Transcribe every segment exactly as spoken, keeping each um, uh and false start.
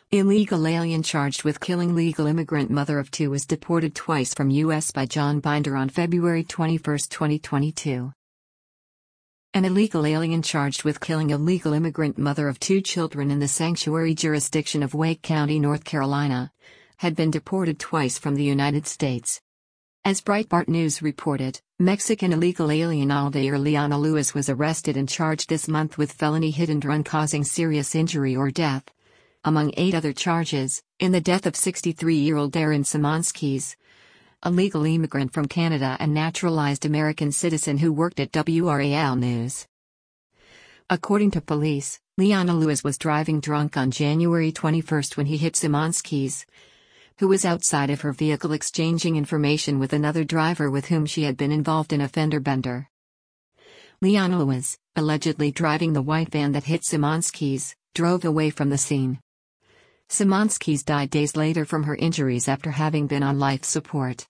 Illegal alien charged with killing legal immigrant mother of two was deported twice from U S by John Binder on February twenty-first, twenty twenty-two. An illegal alien charged with killing a legal immigrant mother of two children in the sanctuary jurisdiction of Wake County, North Carolina, had been deported twice from the United States. As Breitbart News reported, Mexican illegal alien Aldair Liana Lewis was arrested and charged this month with felony hit and run causing serious injury or death, among eight other charges, in the death of sixty-three-year-old Darren Simonskis, a legal immigrant from Canada and naturalized American citizen who worked at W R A L News. According to police, Liana Lewis was driving drunk on January twenty-first when he hit Simonskis, who was outside of her vehicle exchanging information with another driver with whom she had been involved in a fender bender. Liana Lewis, allegedly driving the white van that hit Simonskis, drove away from the scene. Simonskis died days later from her injuries after having been on life support.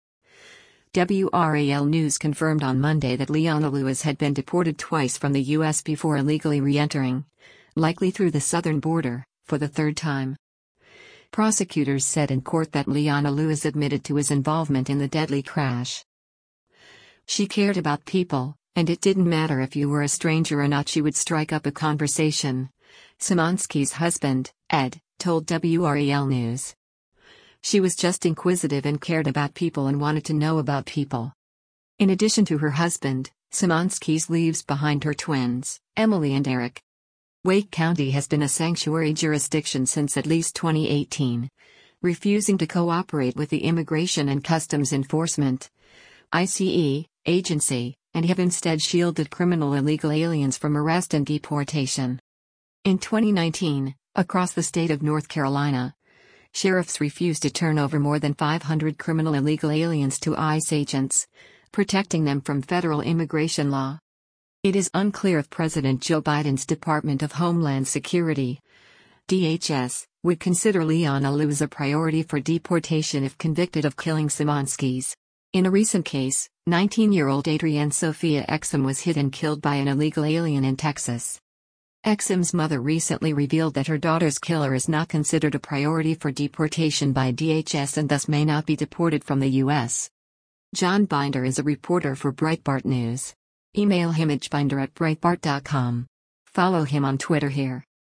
W R A L News confirmed on Monday that Liana Lewis had been deported twice from the U S before illegally re-entering, likely through the southern border, for the third time. Prosecutors said in court that Liana Lewis admitted to his involvement in the deadly crash. She cared about people, and it didn't matter if you were a stranger or not, she would strike up a conversation, Simonskis' husband, Ed, told W R A L News. She was just inquisitive and cared about people and wanted to know about people. In addition to her husband, Simonskis leaves behind her twins, Emily and Eric. Wake County has been a sanctuary jurisdiction since at least twenty eighteen, refusing to cooperate with the Immigration and Customs Enforcement I C E agency, and have instead shielded criminal illegal aliens from arrest and deportation. In twenty nineteen, across the state of North Carolina, sheriffs refused to turn over more than five hundred criminal illegal aliens to ICE agents, protecting them from federal immigration law. It is unclear if President Joe Biden's Department of Homeland Security, D H S, would consider Liana Lewis a priority for deportation if convicted of killing Simonskis. In a recent case, nineteen-year-old Adrienne Sophia Exum was hit and killed by an illegal alien in Texas. Exum's mother recently revealed that her daughter's killer is not considered a priority for deportation by D H S and thus may not be deported from the U S. John Binder is a reporter for Breitbart News. Email him at binder at breitbart dot com. Follow him on Twitter here.